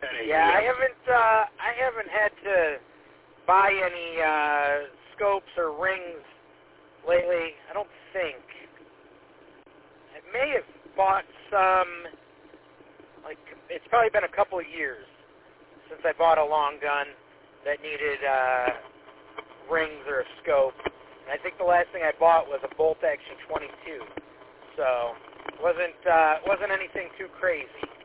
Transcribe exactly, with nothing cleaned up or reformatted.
Yeah, I haven't. Uh, I haven't had to buy any uh, scopes or rings lately. I don't think. I may have bought some. Like it's probably been a couple of years since I bought a long gun that needed uh, rings or a scope. And I think the last thing I bought was a bolt action twenty-two. So wasn't uh, wasn't anything too crazy.